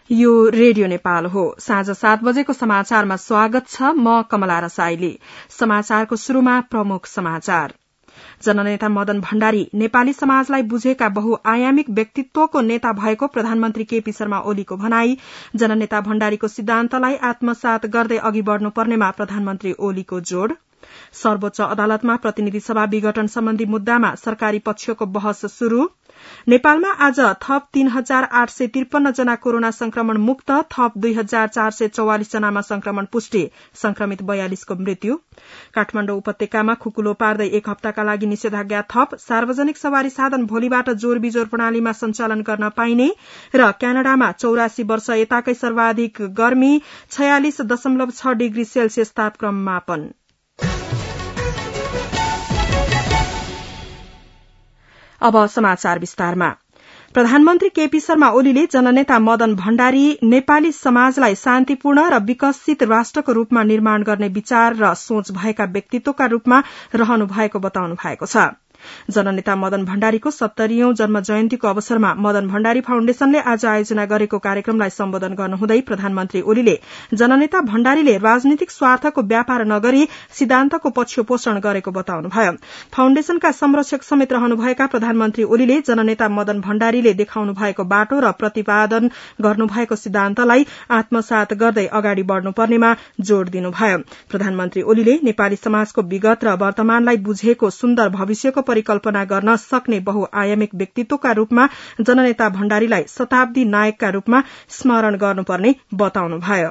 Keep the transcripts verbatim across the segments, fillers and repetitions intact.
यो रेडियो नेपाल हो। साँझ सात बजेको समाचारमा स्वागत छ। म कमला रसाइली। समाचारको शुरूमा प्रमुख समाचार। जननेता मदन भण्डारी नेपाली समाजलाई बुझेका बहुआयामिक व्यक्तित्वको नेता भएको प्रधानमन्त्री केपी शर्मा ओलीको भनाई। जननेता भण्डारीको सिद्धान्तलाई आत्मसात गर्दै अघि बढ़नुपर्नेमा प्रधानमन्त्री ओलीको जोड़। सर्वोच्च अदालतमा प्रतिनिधि सभा विघटन सम्बन्धी मुद्दामा सरकारी पक्षको बहस शुरू। नेपालमा आज थप तीन हजार आठ सय त्रिपन्न जना कोरोना संक्रमण मुक्त, थप दुई हजार चार सय चौवालिस जनामा संक्रमण पुष्टि, संक्रमित बयालिसको मृत्यु। काठमाडौँ उपत्यकामा खुकुलो पार्दै एक हप्ताका लागि निषेधाज्ञा थप। सार्वजनिक सवारी साधन भोलिबाट जोर बिजोर प्रणालीमा सञ्चालन गर्न पाइने। र क्यानाडामा चौरासी वर्ष यताकै सर्वाधिक गर्मी, छयालिस दशमलव छ डिग्री सेल्सियस तापक्रम मापन। अब समाचार विस्तारमा। प्रधानमन्त्री केपी शर्मा ओलीले जननेता मदन भण्डारी नेपाली समाजलाई शान्तिपूर्ण र विकसित राष्ट्रको रूपमा निर्माण गर्ने विचार र सोच भएका व्यक्तित्वका रूपमा रहनु भएको बताउनु भएको छ। जननेता मदन भण्डारीको सत्तरीऔं जन्म जयन्तीको अवसरमा मदन भण्डारी फाउण्डेशनले आज आयोजना गरेको कार्यक्रमलाई सम्बोधन गर्नुहुँदै प्रधानमन्त्री ओलीले जननेता भण्डारीले राजनीतिक स्वार्थको व्यापार नगरी सिद्धान्तको पक्ष पोषण गरेको बताउनुभयो। फाउण्डेशनका संरक्षक समेत रहनुभएका प्रधानमन्त्री ओलीले जननेता मदन भण्डारीले देखाउनु भएको बाटो र प्रतिपादन गर्नुभएको सिद्धान्तलाई आत्मसात गर्दै अगाडि बढ़नुपर्नेमा जोड़ दिनुभयो। प्रधानमन्त्री ओलीले नेपाली समाजको विगत र वर्तमानलाई बुझेको सुन्दर भविष्यको परिकल्पना गर्न सक्ने बहुआयामिक व्यक्तित्वका रूपमा जननेता भण्डारीलाई शताब्दी नायकका रूपमा स्मरण गर्नुपर्ने बताउनुभयो।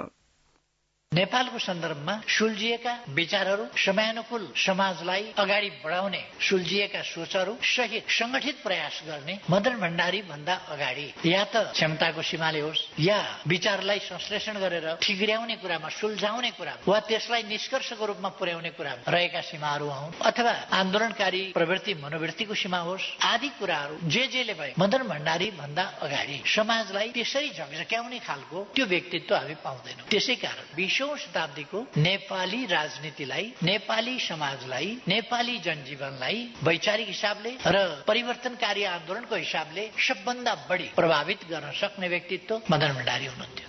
नेपालको सन्दर्भमा सुल्झिएका विचारहरू, समयानुकूल समाजलाई अगाडि बढाउने सुल्झिएका सोचहरू सहित संगठित प्रयास गर्ने मदन भण्डारी भन्दा अगाडि या त क्षमताको सीमाले होस् या विचारलाई संश्लेषण गरेर ठिग्र्याउने कुरामा, सुल्झाउने कुरा वा त्यसलाई निष्कर्षको रूपमा पुर्याउने कुरा रहेका सीमाहरू हुन्, अथवा आन्दोलनकारी प्रवृत्ति मनोवृत्तिको सीमा होस्, आदि कुराहरू जे जेले भए मदन भण्डारी भन्दा अगाडि समाजलाई त्यसरी झकझक्याउने खालको त्यो व्यक्तित्व हामी पाउँदैनौँ। त्यसै कारण विश्व शताब्दीको नेपाली राजनीतिलाई, नेपाली समाजलाई, नेपाली जनजीवनलाई वैचारिक हिसाबले र परिवर्तनकारी आन्दोलनको हिसाबले सबभन्दा बढी प्रभावित गर्न सक्ने व्यक्तित्व मदन भण्डारी हुनुहुन्थ्यो।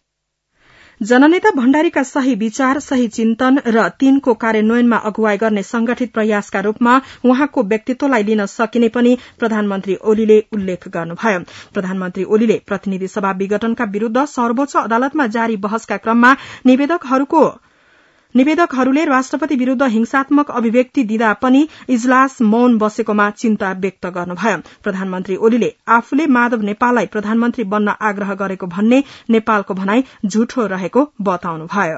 जननेता भण्डारीका सही विचार, सही चिन्तन र तीनको कार्यान्वयनमा अगुवाई गर्ने संगठित प्रयासका रूपमा उहाँको व्यक्तित्वलाई लिन सकिने पनि प्रधानमन्त्री ओलीले उल्लेख गर्नुभयो। प्रधानमन्त्री ओलीले प्रतिनिधि सभा विघटनका विरूद्ध सर्वोच्च अदालतमा जारी बहसका क्रममा निवेदकहरूको निवेदकहरूले राष्ट्रपति विरूद्ध हिंसात्मक अभिव्यक्ति दिँदा पनि इजलास मौन बसेकोमा चिन्ता व्यक्त गर्नुभयो। प्रधानमन्त्री ओलीले आफूले माधव नेपाललाई प्रधानमन्त्री बन्न आग्रह गरेको भन्ने नेपालको भनाई झुठो रहेको बताउनुभयो।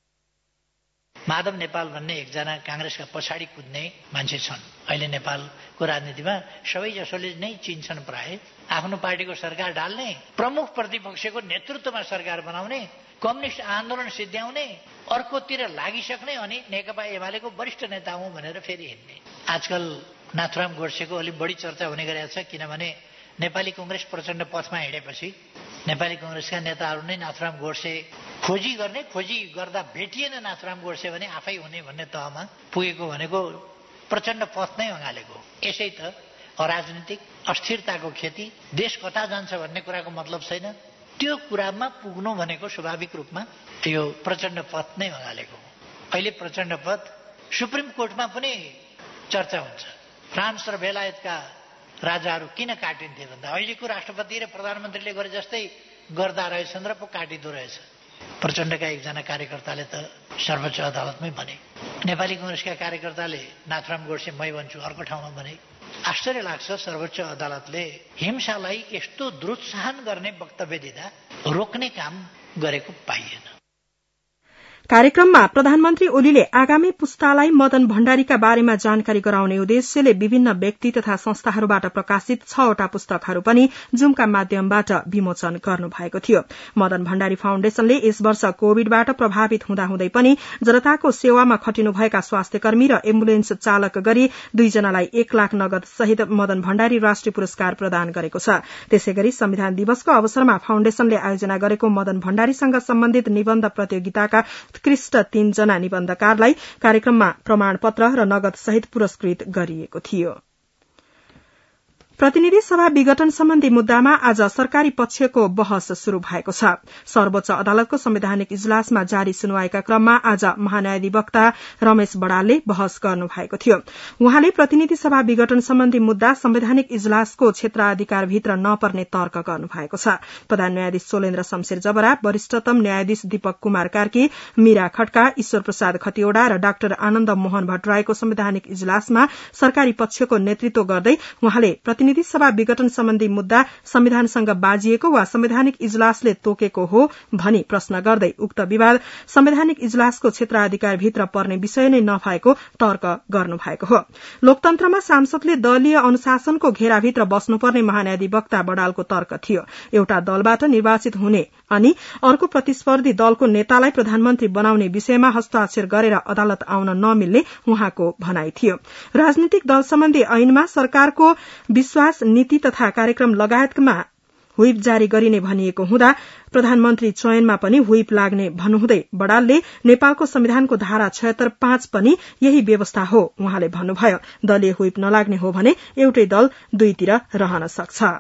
माधव नेपाल भन्ने एकजना कांग्रेसका पछाडि कुद्ने मान्छे छन्। अहिले नेपालको राजनीतिमा सबै जसोले नै चिन्छन्। प्राय आफ्नो पार्टीको सरकार डाल्ने, प्रमुख प्रतिपक्षको नेतृत्वमा सरकार बनाउने, कम्युनिस्ट आन्दोलन सिद्ध्याउने, अर्कोतिर लागिसक्ने अनि नेकपा एमालेको वरिष्ठ नेता हुँ भनेर फेरि हिँड्ने। आजकल नाथुराम गोडसेको अलिक बढी चर्चा हुने गरेको छ, किनभने नेपाली कांग्रेस प्रचण्ड पथमा हिँडेपछि नेपाली कांग्रेसका नेताहरू नै नाथुराम गोडसे खोजी गर्ने, खोजी गर्दा भेटिएन नाथुराम गोडसे भने आफै हुने भन्ने तहमा पुगेको भनेको प्रचण्ड पथ नै अँगालेको। यसै त अराजनीतिक अस्थिरताको खेती, देश कता जान्छ भन्ने कुराको मतलब छैन। त्यो कुरामा पुग्नु भनेको स्वाभाविक रूपमा यो प्रचण्ड पथ नै अँगालेको। अहिले प्रचण्ड पथ सुप्रिम कोर्टमा पनि चर्चा हुन्छ। फ्रान्स र बेलायतका राजाहरू किन काटिन्थे भन्दा अहिलेको राष्ट्रपति र प्रधानमन्त्रीले गरे जस्तै गर्दा रहेछन् र पो काटिँदो रहेछ। प्रचण्डका एकजना कार्यकर्ताले त सर्वोच्च अदालतमै भने। नेपाली कांग्रेसका कार्यकर्ताले नाथुराम गोडसे मै भन्छु अर्को ठाउँमा भने। आश्चर्य लाग्छ, सर्वोच्च अदालतले हिंसालाई यस्तो दुरुत्साहन गर्ने वक्तव्य दिँदा रोक्ने काम गरेको पाइएन। कार्यक्रममा प्रधानमन्त्री ओलीले आगामी पुस्तालाई मदन भण्डारीका बारेमा जानकारी गराउने उद्देश्यले विभिन्न व्यक्ति तथा संस्थाहरूबाट प्रकाशित छवटा पुस्तकहरू पनि जूमका माध्यमबाट विमोचन गर्नुभएको थियो। मदन भण्डारी फाउण्डेशनले यस वर्ष कोविडबाट प्रभावित हुँदाहुँदै पनि जनताको सेवामा खटिनुभएका स्वास्थ्यकर्मी र एम्बुलेन्स चालक गरी दुईजनालाई एक लाख नगद सहित मदन भण्डारी राष्ट्रिय पुरस्कार प्रदान गरेको छ। त्यसैगरी संविधान दिवसको अवसरमा फाउण्डेशनले आयोजना गरेको मदन भण्डारीसँग सम्बन्धित निबन्ध प्रतियोगिताका उत्कृष्ट तीनजना निबन्धकारलाई कार्यक्रममा प्रमाणपत्र र नगद सहित पुरस्कृत गरिएको थियो। प्रतिनिधि सभा विघटन सम्बन्धी मुद्दामा आज सरकारी पक्षको बहस शुरू भएको छ। सर्वोच्च अदालतको संवैधानिक इजलासमा जारी सुनवाईका क्रममा आज महान्यायाधिवक्ता रमेश बडालले बहस गर्नु भएको थियो। उहाँले प्रतिनिधि सभा विघटन सम्बन्धी मुद्दा संवैधानिक इजलासको क्षेत्राधिकारभित्र नपर्ने तर्क गर्नु भएको छ। प्रधान न्यायाधीश सोलेन्द्र शमशेर जबरा, वरिष्ठतम न्यायाधीश दीपक कुमार कार्की, मीरा खड्का, ईश्वर प्रसाद खतिवड़ा र डाक्टर आनन्द मोहन भट्टराईको संवैधानिक इजलासमा सरकारी पक्षको नेतृत्व गर्दै उहाँले प्रतिनिधि सभा विघटन सम्बन्धी मुद्दा संविधानसँग बाजिएको वा संवैधानिक इजलासले तोकेको हो भनी प्रश्न गर्दै उक्त विवाद संवैधानिक इजलासको क्षेत्राधिकारभित्र पर्ने विषय नै नभएको तर्क गर्नु भएको हो। लोकतन्त्रमा सांसदले दलीय अनुशासनको घेराभित्र बस्नुपर्ने महान्यायाधिवक्ता बडालको तर्क थियो। एउटा दलबाट निर्वाचित हुने अनि अर्को प्रतिस्पर्धी दलको नेतालाई प्रधानमन्त्री बनाउने विषयमा हस्ताक्षर गरेर अदालत आउन नमिल्ने उहाँको भनाई थियो। राजनीतिक दल सम्बन्धी ऐनमा सरकारको विश्वास नीति तथा कार्यक्रम लगायतमा व्हिप जारी गरिने भनिएको हुँदा प्रधानमन्त्री चयनमा पनि व्हिप लाग्ने भन्नुहुँदै बडालले नेपालको संविधानको धारा छयत्तर पाँच पनि यही व्यवस्था हो उहाँले भन्नुभयो। दलीय व्हिप नलाग्ने हो भने एउटै दल दुईतिर रहन सक्छ।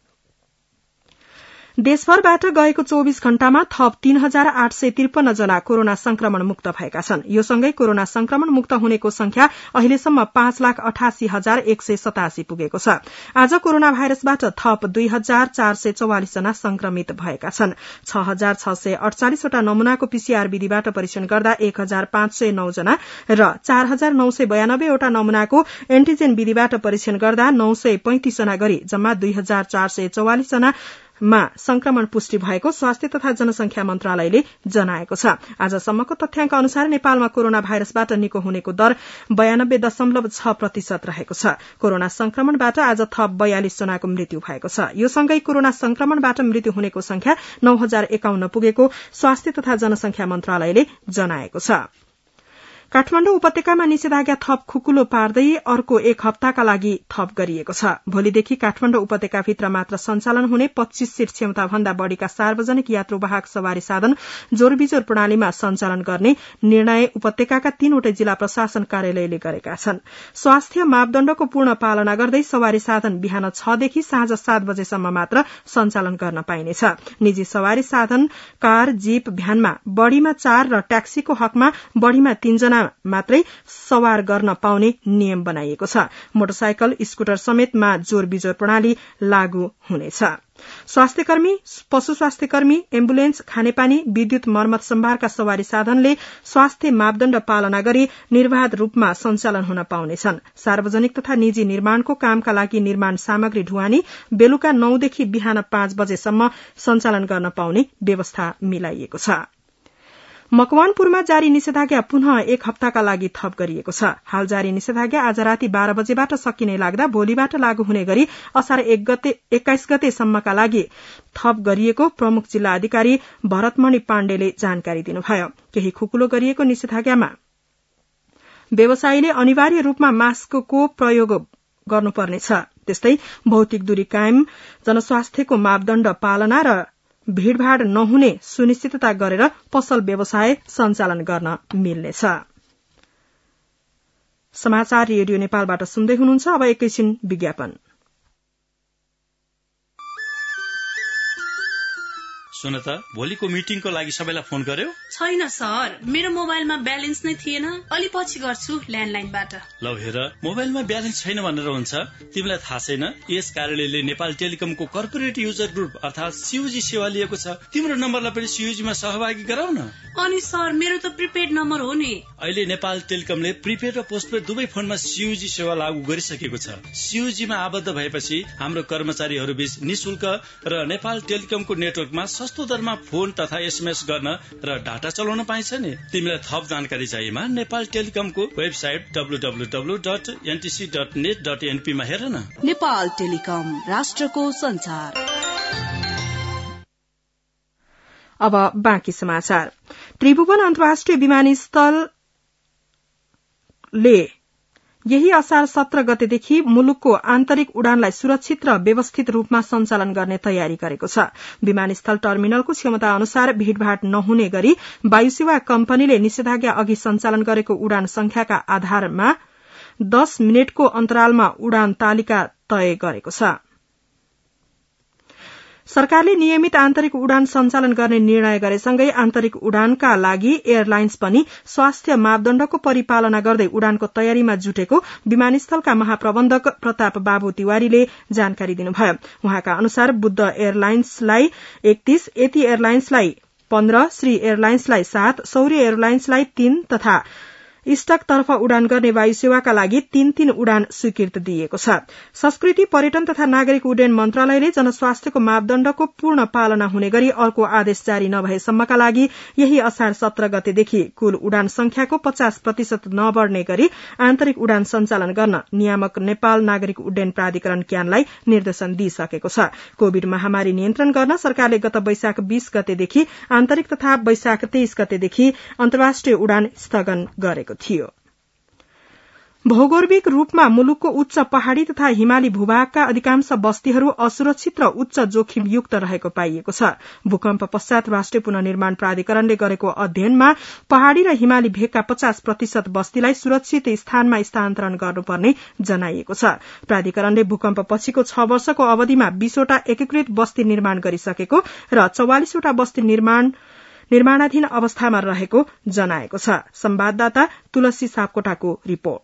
देशभरबाट गएको चौबीस घण्टामा थप तीन हजार आठ सय त्रिपन्न जना कोरोना संक्रमण मुक्त भएका छन्। यो सँगै कोरोना संक्रमण मुक्त हुनेको संख्या अहिलेसम्म पाँच लाख अठासी हजार एक सय सतासी पुगेको छ। आज कोरोना भाइरसबाट थप दुई हजार चार सय चौवालिस जना संक्रमित भएका छन्। छ हजार छ सय अड़चालिसवटा नमूनाको पीसीआर विधिबाट परीक्षण गर्दा एक हजार पाँच सय नौ जना र चार हजार नौ सय बयानब्बेवटा नमूनाको एन्टिजेन विधिबाट परीक्षण गर्दा नौ सय पैंतिस जना गरी जम्मा दुई हजार चार सय चौवालिस जना मा संक्रमण पुष्टि भएको स्वास्थ्य तथा जनसंख्या मन्त्रालयले जनाएको छ। आजसम्मको तथ्याङ्क अनुसार नेपालमा कोरोना भाइरसबाट निको हुनेको दर बयानब्बे दशमलव छ प्रतिशत रहेको छ। कोरोना संक्रमणबाट आज थप बयालिस जनाको मृत्यु भएको छ। यो सँगै कोरोना संक्रमणबाट मृत्यु हुनेको संख्या नौ हजार एकाउन्न पुगेको स्वास्थ्य तथा जनसंख्या मन्त्रालयले जनाएको छ। काठमाडौँ उपत्यकामा निषेधाज्ञा थप खुकुलो पार्दै अर्को एक हप्ताका लागि थप गरिएको छ। भोलिदेखि काठमाडौँ उपत्यकाभित्र मात्र सञ्चालन हुने पच्चीस सीट क्षमता भन्दा बढ़ीका सार्वजनिक यात्रुवाहक सवारी साधन जोरबिजोर प्रणालीमा सञ्चालन गर्ने निर्णय उपत्यकाका तीनवटै जिल्ला प्रशासन कार्यालयले गरेका छन्। स्वास्थ्य मापदण्डको पूर्ण पालना गर्दै सवारी साधन बिहान छदेखि साँझ सात बजेसम्म मात्र सञ्चालन गर्न पाइनेछ। निजी सवारी साधन कार, जीप, भ्यानमा बढ़ीमा चार र ट्याक्सीको हकमा बढ़ीमा तीन जना मात्रै सवार गर्न पाउने नियम बनाइएको छ। मोटरसाइकल, स्कूटर समेतमा जोर बिजोर प्रणाली लागू हुनेछ। स्वास्थ्यकर्मी, पशु स्वास्थ्यकर्मी, एम्बुलेन्स, खानेपानी, विद्युत मर्मत सम्भारका सवारी साधनले स्वास्थ्य मापदण्ड पालना गरी निर्वाध रूपमा सञ्चालन हुन पाउनेछन्। सार्वजनिक तथा निजी निर्माणको कामका लागि निर्माण सामग्री ढुवानी बेलुका नौदेखि बिहान पाँच बजेसम्म सञ्चालन गर्न पाउने व्यवस्था मिलाइएको छ। मकवानपुरमा जारी निषेधाज्ञा पुनः एक हप्ताका लागि थप गरिएको छ। हाल जारी निषेधाज्ञा आज राति बाह्र बजेबाट सकिने लाग्दा भोलिबाट लागू हुने गरी असार एक गते एक्काइस गतेसम्मका लागि थप गरिएको प्रमुख जिल्ला अधिकारी भरतमणि पाण्डेले जानकारी दिनुभयो। केही खुकुलो गरिएको निषेधाज्ञामा व्यवसायीले अनिवार्य रूपमा मास्कको प्रयोग गर्नुपर्नेछ। त्यस्तै भौतिक दूरी कायम, जनस्वास्थ्यको मापदण्ड पालना र भीड़भाड़ नहुने सुनिश्चितता गरेर पसल व्यवसाय सञ्चालन गर्न मिल्नेछ। समाचार रेडियो नेपालबाट सुन्दै हुनुहुन्छ। अब एकैछिन विज्ञापन। सुन त, भोलिको मिटिङको लागि सबैलाई फोन गर्यो? छैन सर, मेरो मोबाइलमा ब्यालेन्स नै थिएन। अलि पछि गर्छु ल्यान्डलाइनबाट। लौ हेर, मोबाइलमा ब्यालेन्स छैन भनेर हुन्छ? तिमीलाई थाहा छैन यस कार्यालयले नेपाल टेलिकमको कर्पोरेट युजर ग्रुप अर्थात सीयूजी सेवा लिएको छ। तिम्रो नम्बरलाई पनि सीयूजीमा सहभागी गराउ न। अनि सर, मेरो त प्रिपेड नम्बर हो नि। अहिले नेपाल टेलिकमले प्रिपेड र पोस्टपेड दुवै फोनमा सीयूजी सेवा लागू गरिसकेको छ। सीयूजीमा आबद्ध भएपछि हाम्रो कर्मचारीहरू बीच निशुल्क र नेपाल टेलिकमको नेटवर्कमा सस्तो दरमा फोन तथा एसएमएस गर्न र डाटा चलाउन पाइन्छ नि। तिमीलाई थप जानकारी चाहिएमा नेपाल टेलिकमको website W W W dot NTC dot net dot NP मा हेर न। नेपाल टेलिकम, राष्ट्रको संचार। अब बाँकी समाचार। त्रिभुवन अन्तर्राष्ट्रिय विमानस्थलले यही असार सत्र गतेदेखि मुलुकको आन्तरिक उडानलाई सुरक्षित र व्यवस्थित रूपमा सञ्चालन गर्ने तयारी गरेको छ। विमानस्थल टर्मिनलको क्षमता अनुसार भीड़भाड़ नहुने गरी वायुसेवा कम्पनीले निषेधाज्ञा अघि सञ्चालन गरेको उडान संख्याका आधारमा दस मिनटको अन्तरालमा उडान तालिका तय गरेको छ। सरकारले नियमित आन्तरिक उडान सञ्चालन गर्ने निर्णय गरेसँगै आन्तरिक उडानका लागि एयरलाइन्स पनि स्वास्थ्य मापदण्डको परिपालना गर्दै उडानको तयारीमा जुटेको विमानस्थलका महाप्रबन्धक प्रताप बाबु तिवारीले जानकारी दिनुभयो। उहाँका अनुसार बुद्ध एयरलाइन्सलाई एकतीस, एती एयरलाइन्सलाई पन्ध्र, श्री एयरलाइन्सलाई सात, सौर्य एयरलाइन्सलाई तीन तथा इस्टकतर्फ उडान गर्ने वायुसेवाका लागि तीन तीन उडान स्वीकृत दिइएको छ। संस्कृति, पर्यटन तथा नागरिक उड्डयन मन्त्रालयले जनस्वास्थ्यको मापदण्डको पूर्ण पालना हुने गरी अर्को आदेश जारी नभएसम्मका लागि यही असार सत्र गतेदेखि कुल उडान संख्याको पचास प्रतिशत नबढ़ने गरी आन्तरिक उडान सञ्चालन गर्न नियामक नेपाल नागरिक उड्डयन प्राधिकरण क्यानलाई निर्देशन दिइसकेको छ। कोविड महामारी नियन्त्रण गर्न सरकारले गत वैशाख बीस गतेदेखि आन्तरिक तथा वैशाख तेइस गतेदेखि अन्तर्राष्ट्रिय उडान स्थगन गरेको थियो। भौगोलिक रूपमा मुलुकको उच्च पहाड़ी तथा हिमाली भूभागका अधिकांश बस्तीहरू असुरक्षित र उच्च जोखिमयुक्त रहेको पाइएको छ। भूकम्प पश्चात राष्ट्रिय पुनर्निर्माण प्राधिकरणले गरेको अध्ययनमा पहाड़ी र हिमाली भेगका पचास प्रतिशत बस्तीलाई सुरक्षित स्थानमा स्थानान्तरण गर्नुपर्ने जनाइएको छ। प्राधिकरणले भूकम्प पछिको छ वर्षको अवधिमा बीसवटा एकीकृत बस्ती निर्माण गरिसकेको र चौवालिसवटा बस्ती निर्माण निर्माणाधीन अवस्थामा रहेको जनाएको छ। संवाददाता तुलसी सापकोटाको रिपोर्ट।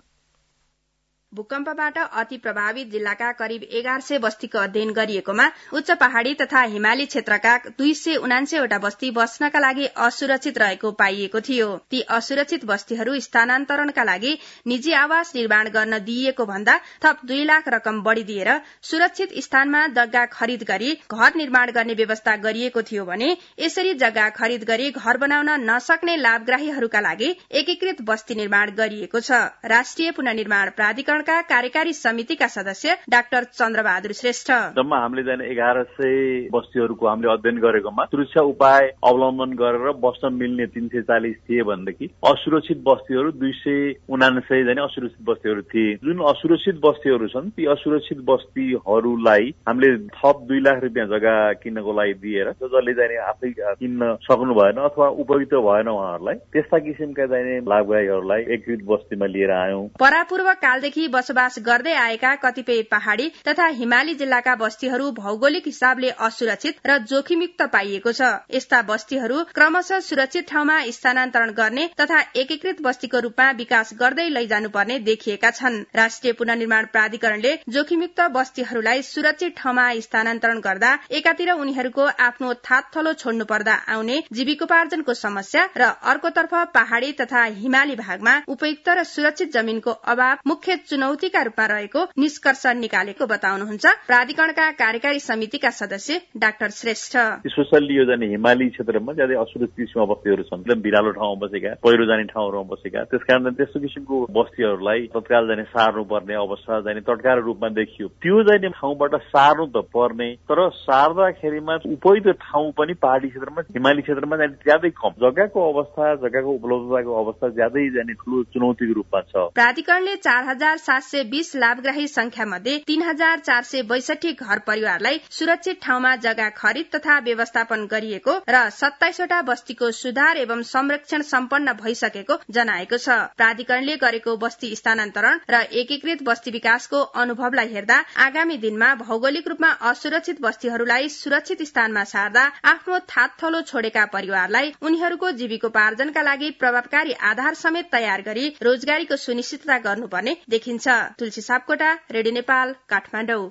भूकम्पबाट अति प्रभावित जिल्लाका करिब एघार सय बस्तीको अध्ययन गरिएकोमा उच्च पहाड़ी तथा हिमाली क्षेत्रका दुई सय उनान्सयवटा बस्ती बस्नका लागि असुरक्षित रहेको पाइएको थियो। ती असुरक्षित बस्तीहरू स्थानान्तरणका लागि निजी आवास निर्माण गर्न दिइएको भन्दा थप दुई लाख रकम बढ़ी दिएर सुरक्षित स्थानमा जग्गा खरिद गरी घर निर्माण गर्ने व्यवस्था गरिएको थियो भने यसरी जग्गा खरिद गरी घर बनाउन नसक्ने लाभग्राहीहरूका लागि एकीकृत बस्ती निर्माण गरिएको छ। राष्ट्रिय पुनर्निर्माण प्राधिकरण कार्यकारी समितिका सदस्य डाक्टर चन्द्रबहादुर श्रेष्ठ, जम्मा हामीले जाने एघार सय बस्तीहरूको हामीले अध्ययन गरेकोमा सुरक्षा उपाय अवलम्बन गरेर बस्न मिल्ने तीन सय चालिस थिए भनेदेखि असुरक्षित बस्तीहरू दुई सय उनान्सय जाने असुरक्षित बस्तीहरू थिए। जुन असुरक्षित बस्तीहरू छन् ती असुरक्षित बस्तीहरूलाई हामीले थप दुई लाख रुपियाँ जग्गा किन्नको लागि दिएर जसले जाने आफै किन्न सक्नु भएन अथवा उपयुक्त भएन उहाँहरूलाई त्यस्ता किसिमका जाने लाभग्राहीहरूलाई एकीकृत बस्तीमा लिएर आयौं। परापूर्व कालदेखि बसोबास गर्दै आएका कतिपय पहाड़ी तथा हिमाली जिल्लाका बस्तीहरू भौगोलिक हिसाबले असुरक्षित र जोखिमयुक्त पाइएको छ। यस्ता बस्तीहरू क्रमशः सुरक्षित ठाउँमा स्थानान्तरण गर्ने तथा एकीकृत बस्तीको रूपमा विकास गर्दै लैजानुपर्ने देखिएका छन्। राष्ट्रिय पुनर्निर्माण प्राधिकरणले जोखिमयुक्त बस्तीहरूलाई सुरक्षित ठाउँमा स्थानान्तरण गर्दा एकातिर उनीहरूको आफ्नो थातथलो छोड्नु पर्दा आउने जीविकोपार्जनको समस्या र अर्कोतर्फ पहाड़ी तथा हिमाली भागमा उपयुक्त र सुरक्षित जमीनको अभाव मुख्य चुनौतीका रूपमा रहेको निष्कर्ष निकालेको बताउनुहुन्छ प्राधिकरणका कार्यकारी समितिका सदस्य डाक्टर श्रेष्ठ। स्पेशली यो जाने हिमाली क्षेत्रमा ज्यादै असुरक्षित सीमा बस्तीहरू छन्, एकदम भिरालो ठाउँमा बसेका, पहिरो जाने ठाउँहरूमा बसेका, त्यसकारण त्यस्तो किसिमको बस्तीहरूलाई तत्काल जाने सार्नु पर्ने अवस्था जाने तत्काल रूपमा देखियो। त्यो जाने ठाउँबाट सार्नु त पर्ने, तर सार्दाखेरिमा उपयुक्त ठाउँ पनि पहाडी क्षेत्रमा हिमाली क्षेत्रमा जाने ज्यादै कम, जग्गाको अवस्था जग्गाको उपलब्धताको अवस्था ज्यादै जाने ठूलो चुनौतीको रूपमा छ। प्राधिकरणले चार हजार सात सय बीस लाभग्राही संख्या मध्ये तीन हजार चार सय बैसठी घर परिवारलाई सुरक्षित ठाउँमा जग्गा खरिद तथा व्यवस्थापन गरिएको र सत्ताइसवटा बस्तीको सुधार एवं संरक्षण सम्पन्न भइसकेको जनाएको छ। प्राधिकरणले गरेको बस्ती स्थानान्तरण र एकीकृत बस्ती विकासको अनुभवलाई हेर्दा आगामी दिनमा भौगोलिक रूपमा असुरक्षित बस्तीहरूलाई सुरक्षित स्थानमा सार्दा आफ्नो थातथलो छोडेका परिवारलाई उनीहरूको जीविकोपार्जनका लागि प्रभावकारी आधार समेत तयार गरी रोजगारीको सुनिश्चितता गर्नुपर्ने देखिन्छ। तुलसी सापकोटा, रेडियो नेपाल, काठमाडौँ।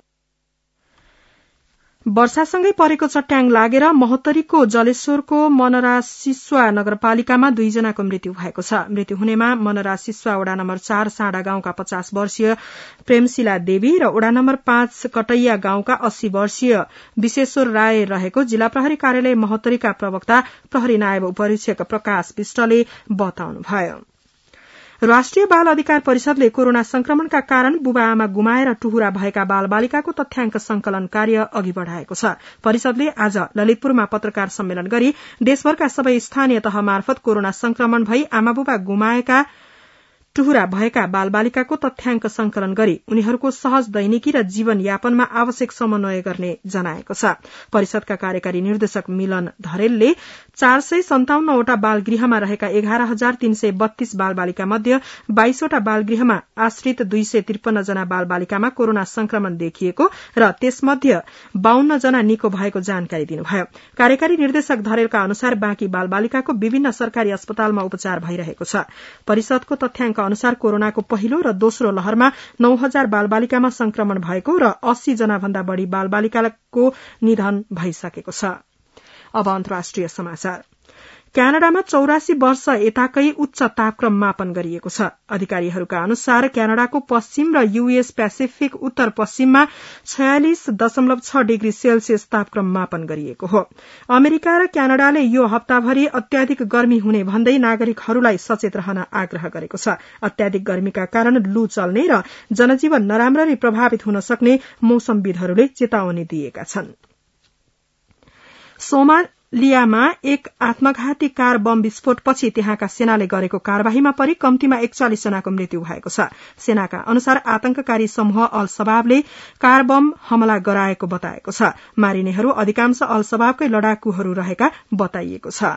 वर्षासँगै परेको चट्याङ लागेर महोत्तरीको जलेश्वरको मनरा सिस्वा नगरपालिकामा दुईजनाको मृत्यु भएको छ। मृत्यु हुनेमा मनरा सिस्वा वडा नम्बर चार साँडा गाउँका पचास वर्षीय प्रेमशिला देवी र वडा नम्बर पाँच कटैया गाउँका अस्सी वर्षीय विश्वेश्वर राय रहेको जिल्ला प्रहरी कार्यालय महोत्तरीका प्रवक्ता प्रहरी नायब उपरीक्षक प्रकाश विष्टले बताउनुभयो। राष्ट्रिय बाल अधिकार परिषदले कोरोना संक्रमणका कारण बुबा आमा गुमाएर टुहुरा भएका बाल बालिकाको तथ्याङ्क संकलन कार्य अघि बढ़ाएको छ। परिषदले आज ललितपुरमा पत्रकार सम्मेलन गरी देशभरका सबै स्थानीय तह मार्फत कोरोना संक्रमण भई आमा बुबा गुमाएका टुहुरा भएका बाल बालिकाको तथ्याङ्क संकलन गरी उनीहरूको सहज दैनिकी र जीवन यापनमा आवश्यक समन्वय गर्ने जनाएको छ। परिषदका कार्यकारी निर्देशक मिलन धरेलले चार सय सन्ताउन्नवटा बालगृहमा रहेका एघार हजार तीन सय बत्तीस बाल बालिका मध्ये बाइसवटा बालगृहमा आश्रित दुई सय त्रिपन्न जना बाल बालिकामा कोरोना संक्रमण देखिएको र त्यसमध्ये बाहन्न जना निको भएको जानकारी दिनुभयो। कार्यकारी निर्देशक धरेलका अनुसार बाँकी बाल बालिकाको विभिन्न सरकारी अस्पतालमा उपचार भइरहेको छ। परिषदको तथ्याङ्क अनुसार कोरोनाको पहिलो र दोस्रो लहरमा नौ हजार बाल बालिकामा संक्रमण भएको र अस्सी जना भन्दा बढ़ी बाल बालिकाको निधन भइसकेको छ। अब अन्तर्राष्ट्रिय समाचार। क्यानाडामा चौरासी वर्ष यताकै उच्च तापक्रम मापन गरिएको छ। अधिकारीहरूका अनुसार क्यानाडाको पश्चिम र यूएस पेसिफिक उत्तर पश्चिममा छयालिस दशमलव छ डिग्री सेल्सियस तापक्रम मापन गरिएको हो। अमेरिका र क्यानाडाले यो हप्ताभरि अत्याधिक गर्मी हुने भन्दै नागरिकहरूलाई सचेत रहन आग्रह गरेको छ। अत्याधिक गर्मीका कारण लू चल्ने र जनजीवन नराम्ररी प्रभावित हुन सक्ने मौसमविदहरूले चेतावनी दिएका छन्। सोमालियामा एक आत्मघाती कार बम विस्फोटपछि त्यहाँका सेनाले गरेको कार्यवाहीमा परि कम्तीमा एकचालिस जनाको मृत्यु भएको छ। सेनाका अनुसार आतंककारी समूह अल शबाबले कार बम हमला गराएको बताएको छ। मारिनेहरू अधिकांश अल शबाबकै लडाकुहरू रहेका बताइएको छ।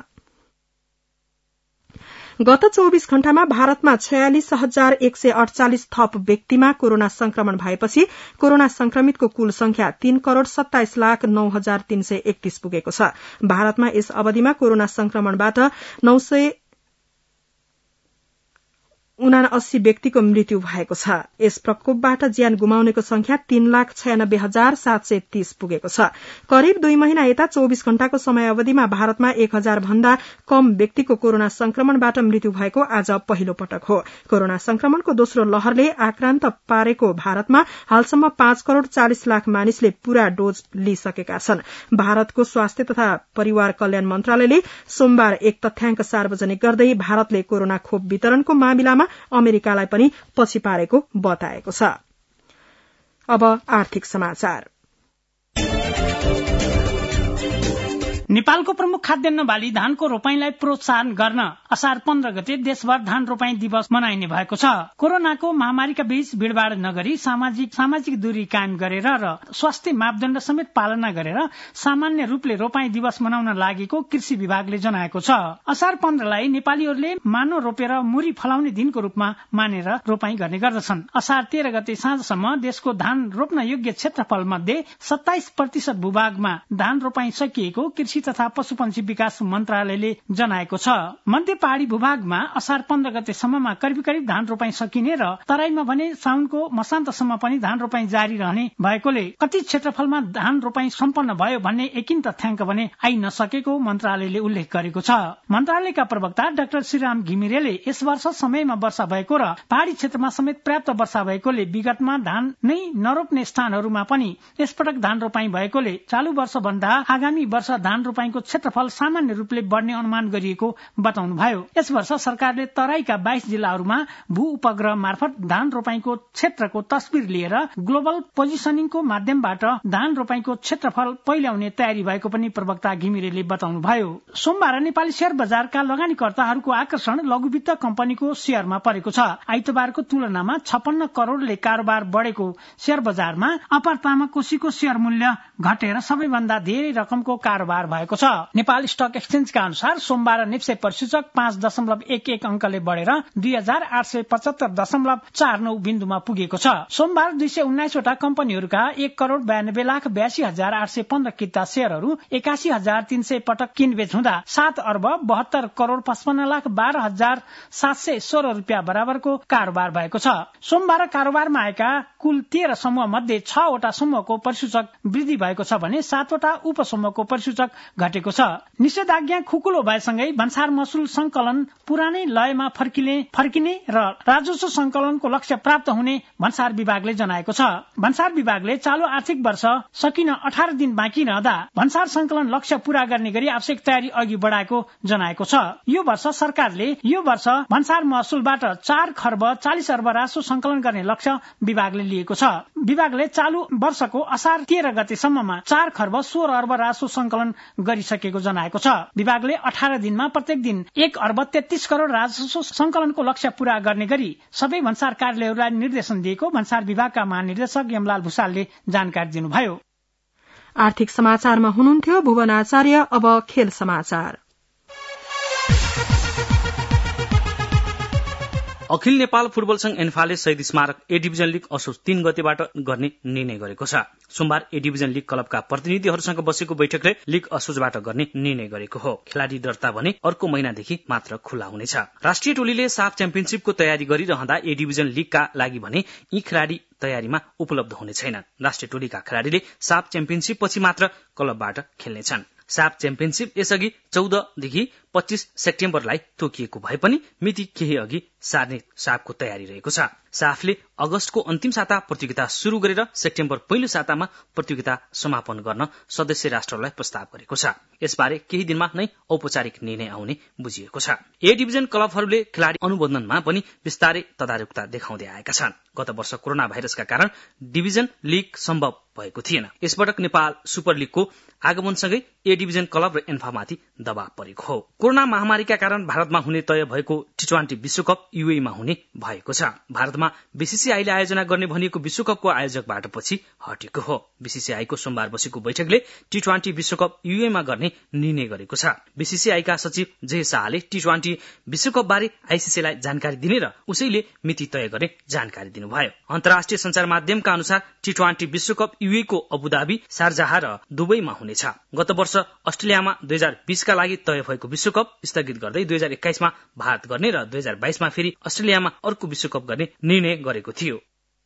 गत चौबीस घण्टामा भारतमा छयालिस हजार एक सय अड़चालिस थप व्यक्तिमा कोरोना संक्रमण भएपछि कोरोना संक्रमितको कुल संख्या तीन करोड़ सत्ताइस लाख नौ हजार तीन सय एकतीस पुगेको छ। भारतमा यस अवधिमा कोरोना संक्रमणबाट नौ सय उनासी व्यक्तिको मृत्यु भएको छ। यस प्रकोपबाट ज्यान गुमाउनेको संख्या तीन लाख छयानब्बे हजार सात सय तीस पुगेको छ। करिब दुई महिना यता चौबीस घण्टाको समय अवधिमा भारतमा एक हजार भन्दा कम व्यक्तिको कोरोना संक्रमणबाट मृत्यु भएको आज पहिलो पटक हो। कोरोना संक्रमणको दोस्रो लहरले आक्रान्त पारेको भारतमा हालसम्म पाँच करोड़ चालिस लाख मानिसले पूरा डोज लिइसकेका छन्। भारतको स्वास्थ्य तथा परिवार कल्याण मन्त्रालयले सोमबार एक तथ्याङ्क सार्वजनिक गर्दै भारतले कोरोना खोप वितरणको मामिलामा अमेरिकालाई पनि पछि पारेको बताएको छ। अब आर्थिक समाचार। नेपालको प्रमुख खाद्यान्न बाली धानको रोपाईँलाई प्रोत्साहन गर्न असार पन्ध्र गते देशभर धान रोपाईँ दिवस मनाइने भएको छ। कोरोनाको महामारीका बीच भीड़भाड़ नगरी सामाजिक सामाजिक दूरी कायम गरेर र स्वास्थ्य मापदण्ड समेत पालना गरेर सामान्य रूपले रोपाईँ दिवस मनाउन लागेको कृषि विभागले जनाएको छ। असार पन्ध्रलाई नेपालीहरूले मानो रोपेर मुरी फलाउने दिनको रूपमा मानेर रोपाईँ गर्ने गर्दछन्। असार तेह्र गते साँझसम्म देशको धान रोप्न योग्य क्षेत्रफल मध्ये सत्ताइस प्रतिशत भूभागमा धान रोपाईँ सकिएको कृषि तथा पशुपन्छी विकास मन्त्रालयले जनाएको छ। मध्य पहाड़ी भूभागमा असार पन्ध्र गतेसम्ममा करिब करिब धान रोपाईँ सकिने र तराईमा भने साउनको मसान्तसम्म पनि धान रोपाईँ जारी रहने भएकोले कति क्षेत्रफलमा धान रोपाईँ सम्पन्न भयो भन्ने एकिन तथ्याङ्क भने आइ नसकेको मन्त्रालयले उल्लेख गरेको छ। मन्त्रालयका प्रवक्ता डाक्टर श्रीराम घिमिरेले यस वर्ष समयमा वर्षा भएको र पहाड़ी क्षेत्रमा समेत पर्याप्त वर्षा भएकोले विगतमा धान नै नरोप्ने स्थानहरूमा पनि यसपटक धान रोपाईँ भएकोले चालू वर्ष भन्दा आगामी वर्ष धान रोपाईँको क्षेत्रफल सामान्य रूपले बढ्ने अनुमान गरिएको बताउनुभयो। यस वर्ष सरकारले तराईका बाइस जिल्लाहरूमा भू उपग्रह मार्फत धान रोपाईँको क्षेत्रको तस्बिर लिएर ग्लोबल पोजिसनिङको माध्यमबाट धान रोपाईँको क्षेत्रफल पहिल्याउने तयारी भएको पनि प्रवक्ता घिमिरेले बताउनुभयो। सोमबार नेपाली शेयर बजारका लगानीकर्ताहरूको आकर्षण लघुवित्त कम्पनीको शेयरमा परेको छ। आइतबारको तुलनामा छप्पन्न करोड़ले कारोबार बढ़ेको शेयर बजारमा अपर तामाकोशीको शेयर मूल्य घटेर सबैभन्दा धेरै रकमको कारोबार भएको छ। नेपाल स्टक एक्सचेन्जका अनुसार सोमबार निफ्से परिसूचक पाँच दशमलव एक एक अंकले बढ़ेर दुई हजार आठ सय पचहत्तर दशमलव चार नौ बिन्दुमा पुगेको छ। सोमबार दुई सय उन्नाइसवटा कम्पनीहरूका एक करोड़ बयानब्बे लाख बयासी हजार आठ सय पन्ध्र किता शेयरहरू एकासी हजार तीन सय पटक किनबेच हुँदा सात अर्ब बहत्तर करोड़ पचपन्न लाख बाह्र हजार सात सय सोह्र रूपियाँ बराबरको कारोबार भएको छ। सोमबार कारोबारमा आएका कुल तेह्र समूह मध्ये छवटा समूहको परिसूचक वृद्धि भएको छ भने सातवटा उपसमूहको परिसूचक घटेको छ। निषेधाज्ञा खुकुलो भएसँगै भन्सार महसुल संकलन पुरानै लयमा फर्किने फर्किने र राजस्व संकलनको लक्ष्य प्राप्त हुने भन्सार विभागले जनाएको छ। भन्सार विभागले चालू आर्थिक वर्ष सकिन अठार दिन बाँकी रहँदा भन्सार संकलन लक्ष्य पूरा गर्ने गरी आवश्यक तयारी अघि बढाएको जनाएको छ। यो वर्ष सरकारले यो वर्ष भन्सार महसुलबाट चार खर्ब चालिस अर्ब राजस्व संकलन गर्ने लक्ष्य विभागले लिएको छ। विभागले चालू वर्षको असार तेह्र गतेसम्ममा चार खर्ब सोह्र अर्ब राजस्व संकलन गरिसकेको जनाएको छ। विभागले अठार दिनमा प्रत्येक दिन एक अर्ब तेत्तीस करोड़ राजस्व संकलनको लक्ष्य पूरा गर्ने गरी सबै भन्सार कार्यालयहरूलाई निर्देशन दिएको भन्सार विभागका महानिर्देशक यमलाल भूषालले जानकारी दिनुभयो। आर्थिक समाचारमा हुनुहुन्थ्यो भुवन आचार्य। अब खेल समाचार। अखिल नेपाल फुटबल संघ एन्फाले शहीद स्मारक ए डिभिजन लीग असोज तीन गतेबाट गर्ने निर्णय गरेको छ। सोमबार ए डिभिजन लीग क्लबका प्रतिनिधिहरूसँग बसेको बैठकले लीग असोजबाट गर्ने निर्णय गरेको हो। खेलाडी दर्ता भने अर्को महिनादेखि मात्र खुल्ला हुनेछ। राष्ट्रिय टोलीले साफ च्याम्पियनशिपको तयारी गरिरहँदा ए डिभिजन लीगका लागि भने यी खेलाडी तयारीमा उपलब्ध हुने छैनन्। राष्ट्रिय टोलीका खेलाडीले साफ च्याम्पियनशिप पछि मात्र क्लबबाट खेल्नेछन्। साफ च्याम्पियनशिप यसअघि चौधदेखि पच्चीस सेप्टेम्बरलाई तोकिएको भए पनि मिति केही अघि सार्ने साफको तयारी रहेको छ। साफले अगस्तको अन्तिम साता प्रतियोगिता शुरू गरेर सेप्टेम्बर पहिलो सातामा प्रतियोगिता समापन गर्न सदस्य राष्ट्रलाई प्रस्ताव गरेको छ। यसबारे केही दिनमा नै औपचारिक निर्णय आउने बुझिएको छ। ए डिभिजन क्लबहरूले खेलाडी अनुबन्धनमा पनि विस्तारै तदारुकता देखाउँदै आएका छन्। गत वर्ष कोरोना भाइरसका कारण डिभिजन लीग सम्भव भएको थिएन। यसपटक नेपाल सुपर लीगको आगमनसँगै ए डिभिजन क्लब र एन्फामाथि दबाव परेको हो। कोरोना महामारीका कारण भारतमा हुने तय भएको टी ट्वेन्टी विश्वकप युएमा हुने भएको छ। भारतमा बीसीसीआईले आयोजना गर्ने भनिएको विश्वकपको आयोजकबाट पछि हटेको हो। बीसीसीआईको सोमबार बसेको बैठकले टी ट्वेन्टी विश्वकप युएमा गर्ने निर्णय गरेको छ। बीसीसीआईका सचिव जय शाहले टी ट्वेन्टी विश्वकप बारे आईसीसीलाई जानकारी दिने र उसैले मिति तय गर्ने जानकारी दिनुभयो। अन्तर्राष्ट्रिय संचार माध्यमका अनुसार टी ट्वेन्टी विश्वकप युएको अबुधाबी, शारजाह र दुबईमा हुनेछ। गत वर्ष अस्ट्रेलियामा दुई हजार बीसका लागि तय भएको विश्वकप स्थगित गर्दै दुई हजार एक्काइसमा भारत गर्ने र दुई हजार बाइसमा फेरि अस्ट्रेलियामा अर्को विश्वकप गर्ने निर्णय गरेको थियो।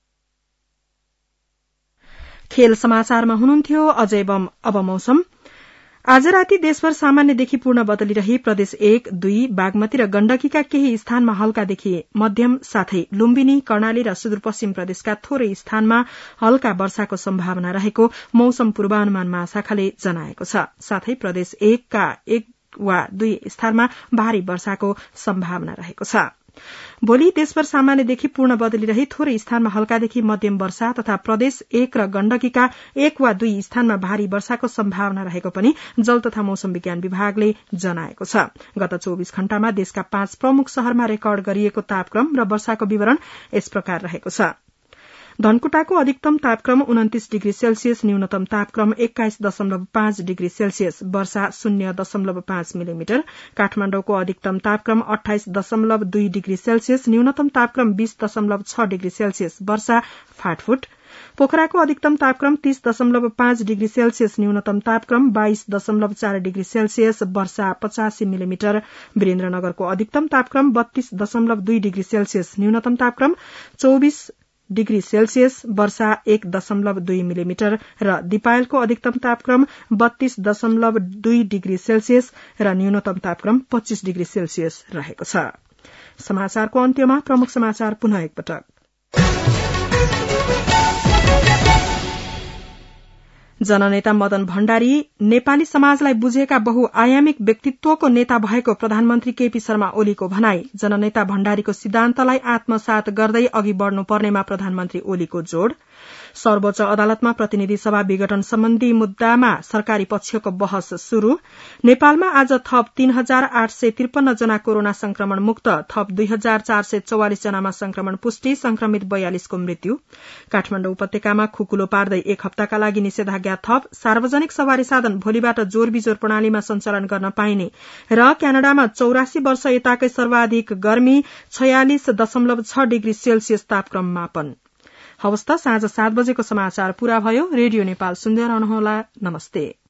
खेल समाचारमा हुनुहुन्थ्यो अजय बम। अब मौसम। आज राति देशभर सामान्यदेखि पूर्ण बदली रही प्रदेश एक, दुई, बागमती र गण्डकीका केही स्थानमा हल्कादेखि मध्यम साथै लुम्बिनी, कर्णाली र सुदूरपश्चिम प्रदेशका थोरै स्थानमा हल्का वर्षाको सम्भावना रहेको मौसम पूर्वानुमान महाशाखाले जनाएको छ। साथै प्रदेश एकका एक वा दुई स्थानमा भारी वर्षाको सम्भावना रहेको छ। भोलि देशभर सामान्यदेखि पूर्ण बदली रही थोरै स्थानमा हल्कादेखि मध्यम वर्षा तथा प्रदेश एक र गण्डकीका एक वा दुई स्थानमा भारी वर्षाको सम्भावना रहेको पनि जल तथा मौसम विज्ञान विभागले जनाएको छ। गत चौविस घण्टामा देशका पाँच प्रमुख शहरमा रेकर्ड गरिएको तापक्रम र वर्षाको विवरण यस प्रकार रहेको छ। धनकुटाको अधिकतम तापक्रम उन्तिस डिग्री सेल्सियस, न्यूनतम तापक्रम एक्काइस दशमलव पाँच डिग्री सेल्सियस, वर्षा शून्य दशमलव पाँच मिलिमिटर। काठमाडौँको अधिकतम तापक्रम अठाइस दशमलव दुई डिग्री सेल्सियस, न्यूनतम तापक्रम बीस दशमलव छ डिग्री सेल्सियस, वर्षा फाटफुट। पोखराको अधिकतम तापक्रम तीस दशमलव पाँच डिग्री सेल्सियस, न्यूनतम तापक्रम बाइस दशमलव चार डिग्री सेल्सियस, वर्षा पचासी मिलिमिटर। वीरेन्द्रनगरको अधिकतम तापक्रम बत्तीस दशमलव दुई डिग्री सेल्सियस, न्यूनतम तापक्रम चौबीस डिग्री सेल्सियस, वर्षा एक दशमलव दुई मिलिमिटर र दिपायलको अधिकतम तापक्रम बत्तीस दशमलव दुई डिग्री सेल्सियस र न्यूनतम तापक्रम पच्चीस डिग्री सेल्सियस रहेको छ। समाचारको अन्त्यमा प्रमुख समाचार पुनः एकपटक। जननेता मदन भण्डारी नेपाली समाजलाई बुझेका बहुआयामिक व्यक्तित्वको नेता भएको प्रधानमन्त्री केपी शर्मा ओलीको भनाई। जननेता भण्डारीको सिद्धान्तलाई आत्मसात गर्दै अघि बढ़नुपर्नेमा प्रधानमन्त्री ओलीको जोड़। सर्वोच्च अदालतमा प्रतिनिधि सभा विघटन सम्बन्धी मुद्दामा सरकारी पक्षको बहस शुरू। नेपालमा आज थप तीन हजार आठ सय त्रिपन्न जना कोरोना संक्रमण मुक्त, थप दुई हजार चार सय चौवालिस जनामा संक्रमण पुष्टि, संक्रमित बयालिसको मृत्यु। काठमाडौँ उपत्यकामा खुकुलो पार्दै एक हप्ताका लागि निषेधाज्ञा थप। सार्वजनिक सवारी साधन भोलिबाट जोर बिजोर प्रणालीमा सञ्चालन गर्न पाइने र क्यानाडामा चौरासी वर्ष यताकै सर्वाधिक गर्मी छयालिस दशमलव छ डिग्री सेल्सियस तापक्रम मापन। हवस् त साँझ सात बजेको समाचार पूरा भयो। रेडियो नेपाल सुन्दै रहनुहोला। नमस्ते।